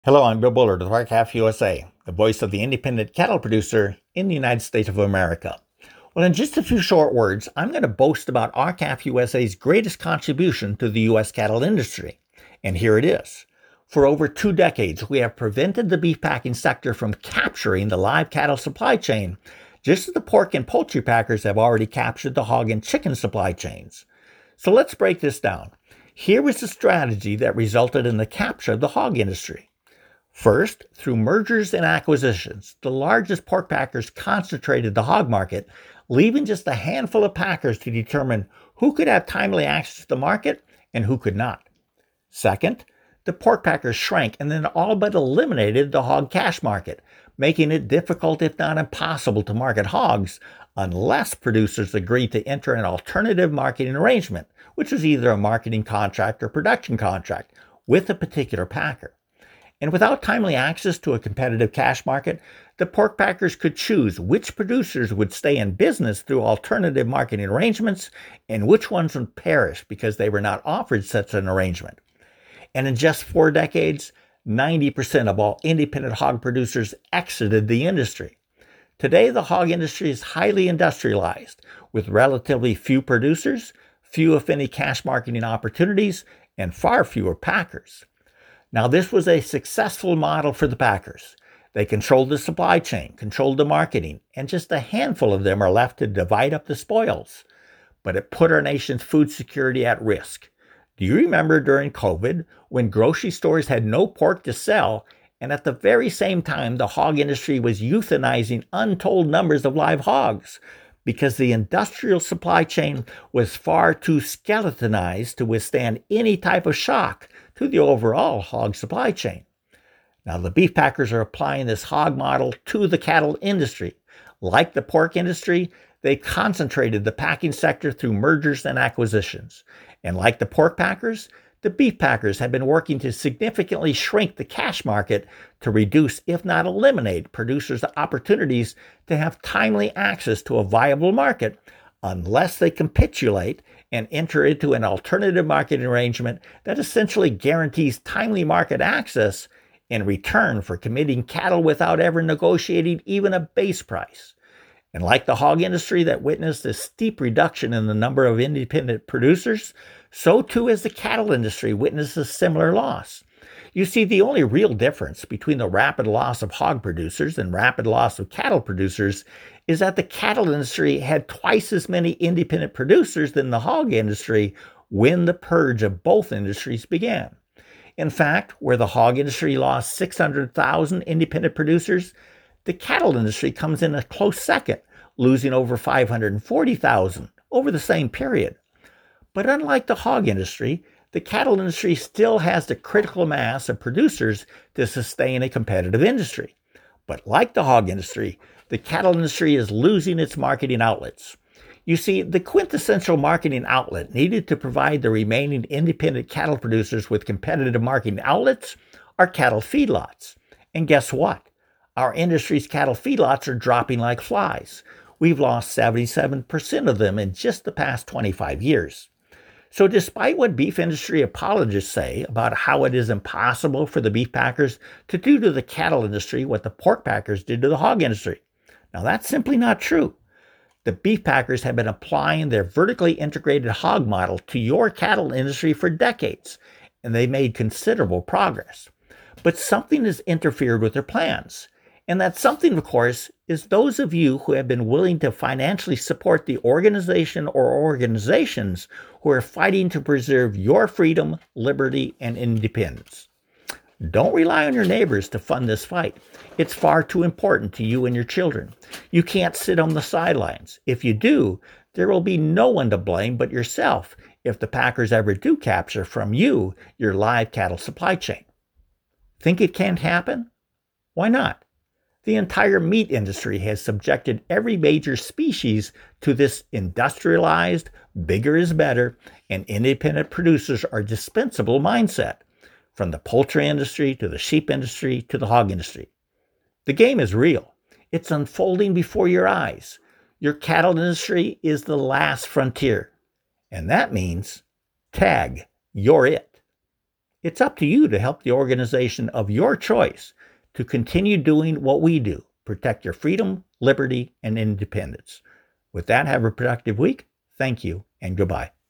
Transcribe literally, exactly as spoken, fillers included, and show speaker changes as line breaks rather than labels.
Hello, I'm Bill Bullard with R-C A L F U S A, the voice of the independent cattle producer in the United States of America. Well, in just a few short words, I'm going to boast about R-C A L F U S A's greatest contribution to the U S cattle industry. And here it is. For over two decades, we have prevented the beef packing sector from capturing the live cattle supply chain, just as the pork and poultry packers have already captured the hog and chicken supply chains. So let's break this down. Here was the strategy that resulted in the capture of the hog industry. First, through mergers and acquisitions, the largest pork packers concentrated the hog market, leaving just a handful of packers to determine who could have timely access to the market and who could not. Second, the pork packers shrank and then all but eliminated the hog cash market, making it difficult, if not impossible, to market hogs unless producers agreed to enter an alternative marketing arrangement, which was either a marketing contract or production contract with a particular packer. And without timely access to a competitive cash market, the pork packers could choose which producers would stay in business through alternative marketing arrangements and which ones would perish because they were not offered such an arrangement. And in just four decades, ninety percent of all independent hog producers exited the industry. Today, the hog industry is highly industrialized, with relatively few producers, few if any cash marketing opportunities, and far fewer packers. Now, this was a successful model for the packers. They controlled the supply chain, controlled the marketing, and just a handful of them are left to divide up the spoils. But it put our nation's food security at risk. Do you remember during COVID when grocery stores had no pork to sell, and at the very same time the hog industry was euthanizing untold numbers of live hogs because the industrial supply chain was far too skeletonized to withstand any type of shock to the overall hog supply chain? Now, the beef packers are applying this hog model to the cattle industry. Like the pork industry, they concentrated the packing sector through mergers and acquisitions. And like the pork packers, the beef packers have been working to significantly shrink the cash market to reduce, if not eliminate, producers' opportunities to have timely access to a viable market unless they capitulate and enter into an alternative marketing arrangement that essentially guarantees timely market access in return for committing cattle without ever negotiating even a base price. And like the hog industry that witnessed a steep reduction in the number of independent producers, so too has the cattle industry witnessed a similar loss. You see, the only real difference between the rapid loss of hog producers and rapid loss of cattle producers is that the cattle industry had twice as many independent producers than the hog industry when the purge of both industries began. In fact, where the hog industry lost six hundred thousand independent producers, the cattle industry comes in a close second, losing over five hundred forty thousand over the same period. But unlike the hog industry, the cattle industry still has the critical mass of producers to sustain a competitive industry. But like the hog industry, the cattle industry is losing its marketing outlets. You see, the quintessential marketing outlet needed to provide the remaining independent cattle producers with competitive marketing outlets are cattle feedlots. And guess what? Our industry's cattle feedlots are dropping like flies. We've lost seventy-seven percent of them in just the past twenty-five years. So despite what beef industry apologists say about how it is impossible for the beef packers to do to the cattle industry what the pork packers did to the hog industry, now that's simply not true. The beef packers have been applying their vertically integrated hog model to your cattle industry for decades, and they made considerable progress. But something has interfered with their plans. And that something, of course, is those of you who have been willing to financially support the organization or organizations who are fighting to preserve your freedom, liberty, and independence. Don't rely on your neighbors to fund this fight. It's far too important to you and your children. You can't sit on the sidelines. If you do, there will be no one to blame but yourself if the packers ever do capture from you your live cattle supply chain. Think it can't happen? Why not? The entire meat industry has subjected every major species to this industrialized, bigger is better, and independent producers are dispensable mindset, from the poultry industry to the sheep industry to the hog industry. The game is real. It's unfolding before your eyes. Your cattle industry is the last frontier. And that means, tag, you're it. It's up to you to help the organization of your choice to continue doing what we do, protect your freedom, liberty, and independence. With that, have a productive week. Thank you, and goodbye.